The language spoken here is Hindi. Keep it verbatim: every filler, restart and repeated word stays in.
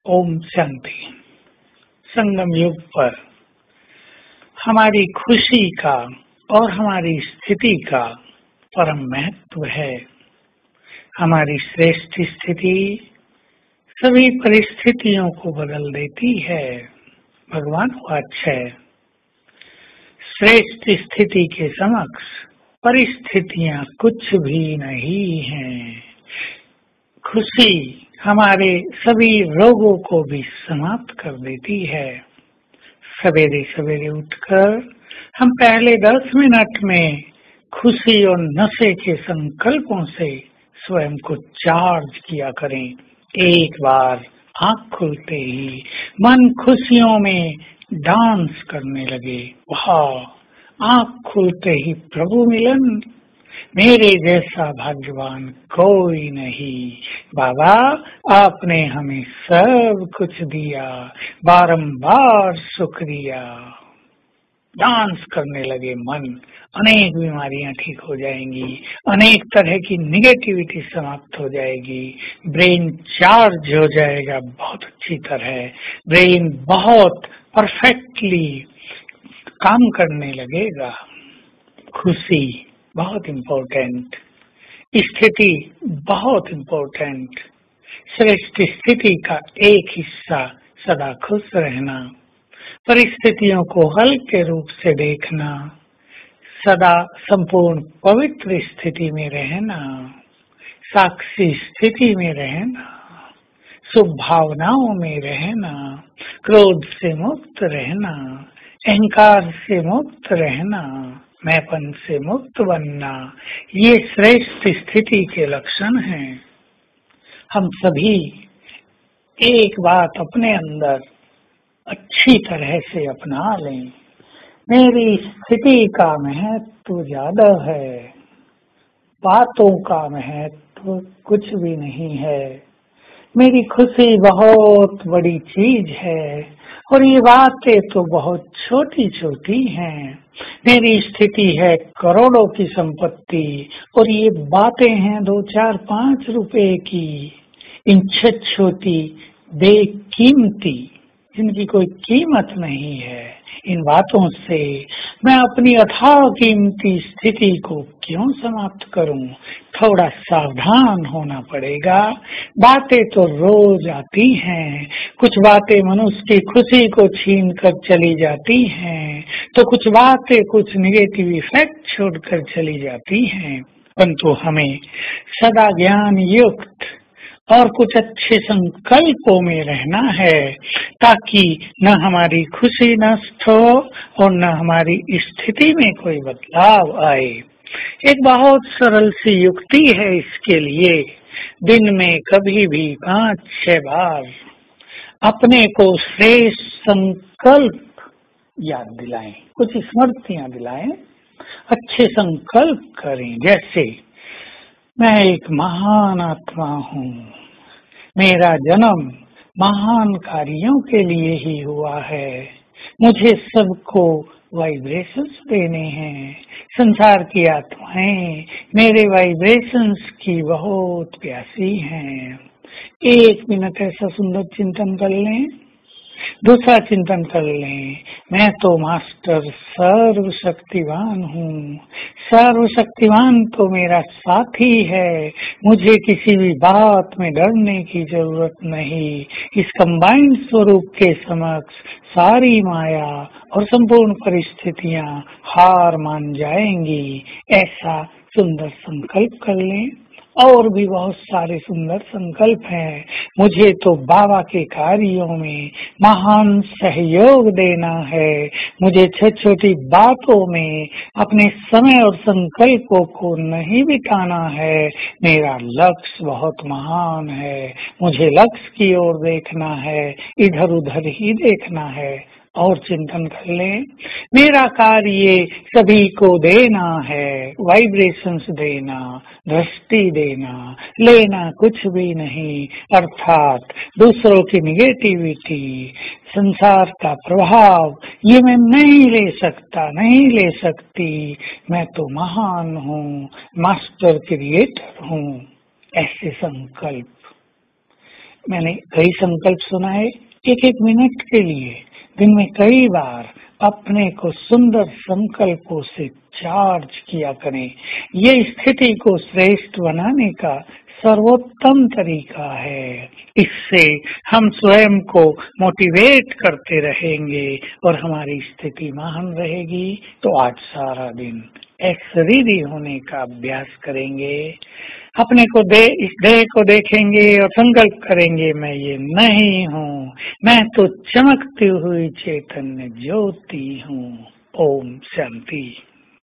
ओम शांति। संगम युग पर हमारी खुशी का और हमारी स्थिति का परम महत्व है। हमारी श्रेष्ठ स्थिति सभी परिस्थितियों को बदल देती है। भगवान वाच है, श्रेष्ठ स्थिति के समक्ष परिस्थितियां कुछ भी नहीं हैं। खुशी हमारे सभी रोगों को भी समाप्त कर देती है। सवेरे सवेरे उठकर हम पहले दस मिनट में खुशी और नशे के संकल्पों से स्वयं को चार्ज किया करें। एक बार आँख खुलते ही मन खुशियों में डांस करने लगे। वाह, आँख खुलते ही प्रभु मिलन, मेरे जैसा भाग्यवान कोई नहीं। बाबा, आपने हमें सब कुछ दिया, बारंबार शुक्रिया। डांस करने लगे मन, अनेक बीमारियां ठीक हो जाएंगी, अनेक तरह की निगेटिविटी समाप्त हो जाएगी, ब्रेन चार्ज हो जाएगा बहुत अच्छी तरह, ब्रेन बहुत परफेक्टली काम करने लगेगा। खुशी बहुत इम्पोर्टेंट, स्थिति बहुत इम्पोर्टेंट। श्रेष्ठ स्थिति का एक हिस्सा सदा खुश रहना, परिस्थितियों को हल्के रूप से देखना, सदा संपूर्ण पवित्र स्थिति में रहना, साक्षी स्थिति में रहना, शुभ भावनाओं में रहना, क्रोध से मुक्त रहना, अहंकार से मुक्त रहना, मैंपन से मुक्त बनना, ये श्रेष्ठ स्थिति के लक्षण हैं। हम सभी एक बात अपने अंदर अच्छी तरह से अपना लें, मेरी स्थिति का महत्व ज्यादा है, बातों का महत्व कुछ भी नहीं है। मेरी खुशी बहुत बड़ी चीज है और ये बातें तो बहुत छोटी छोटी हैं। मेरी स्थिति है करोड़ों की संपत्ति और ये बातें हैं दो चार पांच रुपए की। इन छोटी बेकीमती, जिनकी कोई कीमत नहीं है, इन बातों से मैं अपनी अथाह कीमती स्थिति को क्यों समाप्त करूं? थोड़ा सावधान होना पड़ेगा। बातें तो रोज आती हैं, कुछ बातें मनुष्य की खुशी को छीन कर चली जाती हैं, तो कुछ बातें कुछ निगेटिव इफेक्ट छोड़कर चली जाती हैं। परंतु हमें सदा ज्ञान युक्त और कुछ अच्छे संकल्पों में रहना है, ताकि न हमारी खुशी नष्ट हो और न हमारी स्थिति में कोई बदलाव आए। एक बहुत सरल सी युक्ति है इसके लिए। दिन में कभी भी पांच छह बार अपने को श्रेष्ठ संकल्प याद दिलाएं, कुछ स्मृतियां दिलाएं, अच्छे संकल्प करें। जैसे, मैं एक महान आत्मा हूँ, मेरा जन्म महान कार्यों के लिए ही हुआ है, मुझे सबको वाइब्रेशंस देने हैं। संसार की आत्माएं मेरे वाइब्रेशंस की बहुत प्यासी हैं। एक मिनट ऐसा सुंदर चिंतन कर लें। दूसरा चिंतन कर लें, मैं तो मास्टर सर्वशक्तिवान हूँ, सर्वशक्तिवान तो मेरा साथी है, मुझे किसी भी बात में डरने की जरूरत नहीं। इस कंबाइंड स्वरूप के समक्ष सारी माया और संपूर्ण परिस्थितियां हार मान जाएंगी। ऐसा सुंदर संकल्प कर लें। और भी बहुत सारे सुंदर संकल्प हैं। मुझे तो बाबा के कार्यों में महान सहयोग देना है, मुझे छोटी छोटी बातों में अपने समय और संकल्पों को नहीं बिताना है। मेरा लक्ष्य बहुत महान है, मुझे लक्ष्य की ओर देखना है, इधर उधर ही देखना है। और चिंतन कर लें, मेरा कार्य सभी को देना है, वाइब्रेशंस देना, दृष्टि देना, लेना कुछ भी नहीं, अर्थात दूसरों की निगेटिविटी, संसार का प्रभाव, ये मैं नहीं ले सकता, नहीं ले सकती। मैं तो महान हूँ, मास्टर क्रिएटर हूँ। ऐसे संकल्प मैंने कई संकल्प सुनाए, एक एक मिनट के लिए दिन में कई बार अपने को सुंदर संकल्पों से चार्ज किया करें। ये स्थिति को श्रेष्ठ बनाने का सर्वोत्तम तरीका है। इससे हम स्वयं को मोटिवेट करते रहेंगे और हमारी स्थिति महान रहेगी। तो आज सारा दिन एक्सरीडी होने का अभ्यास करेंगे। अपने को दे इस देह को देखेंगे और संकल्प करेंगे, मैं ये नहीं हूँ, मैं तो चमकती हुई चैतन्य ज्योति हूँ। ओम शांति।